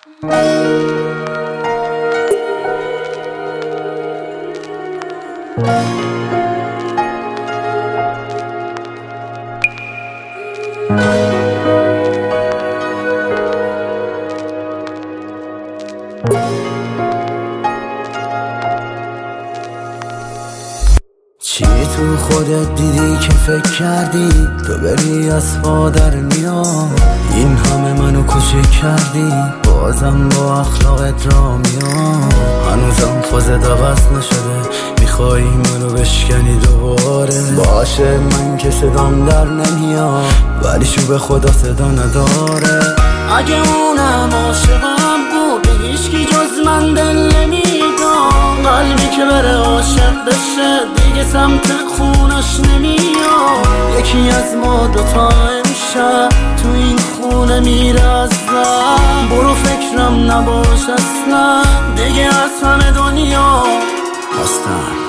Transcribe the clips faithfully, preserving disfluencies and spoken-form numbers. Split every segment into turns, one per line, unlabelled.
چی تو خودت دیدی که فکر کردی تو بری از پا در میاد؟ این همه منو کوچیک کردی بازم با اخلاقت را میاد. هنوزم فازت عوض نشده میخوایی منو بشکنی دوباره. باشه من که صدام در نمیاد ولی شو به خدا صدا نداره. اگه اونم عاشقم بود به هیچکی جز من دل نمیدم. قلبی که بره عاشق بشه دیگه سمت خونش نمیاد. یکی از ما دوتا امشب تو این خونه میره از دم. برو فکرم نباش اصلا دیگه از همه دنیا هستم.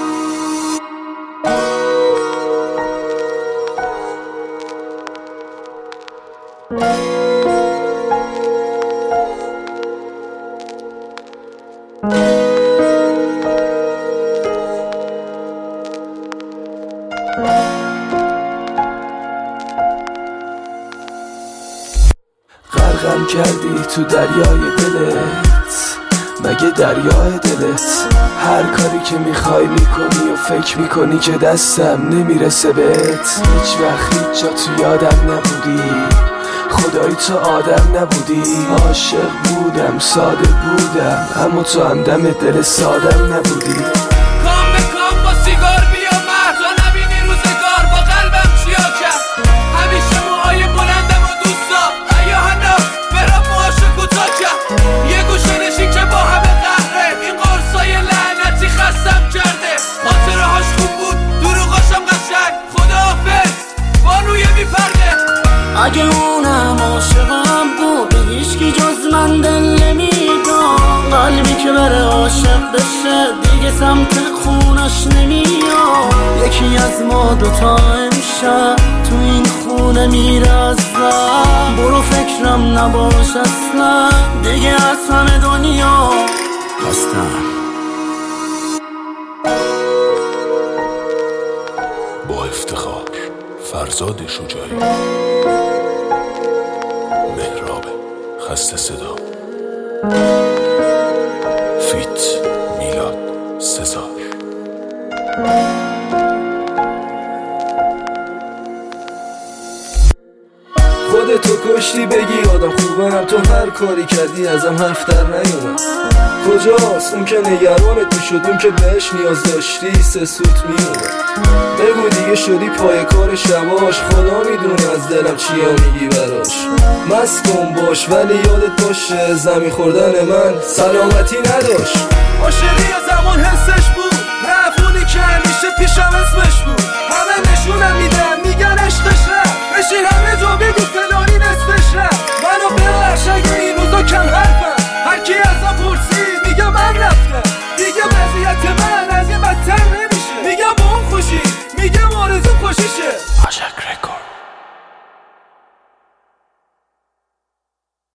غرقم کردی تو دریای دلت، مگه دریای دلت هر کاری که میخوای میکنی و فکر میکنی که دستم نمیرسه بهت. هیچ وقت هیچ جا تو یادم نبودی، خدایی تو آدم نبودی. عاشق بودم ساده بودم اما تو هم دم دل سادم نبودی.
کام به کام با سیگار بیا مردا نبینی روزگار با قلبم چیا کرد. همیشه موهای بلندم و دوستا ایاهنا برام موهاشو کوتاه کرد. یه گوشه نشین که با همه قهره این قرصای لعنتی خستم کرده. خاطره هاش خوب بود دروغاشم قشنگ. خداحافظ بانوی میپرده.
اگه اونم عاشقم بود به هیچکی جز من دل نمیدم. قلبی که بره عاشق بشه دیگه سمت خونش نمیاد. یکی از ما دوتا امشب تو این خونه میره از دم. برو فکرم نباش اصلا دیگه از همه دنیا هستم.
با افتخار فرزاد شجاعی، مهراب خسته صدا، فیت میلاد سزار.
خودتو کشتی بگی آدم خوبم، تو هر کاری کردی ازم حرف در نیومد. کجاست اون که نگرانت میشد، اون که بهش نیاز داشتی سه سوت میومد. بگو دیگه شدی پای کار شباش، خدا میدونه از دلم چیا میگی براش. مست کن باش ولی یادت باشه زمین خوردن من سلامتی نداشت.
عاشقی زمان حسش بود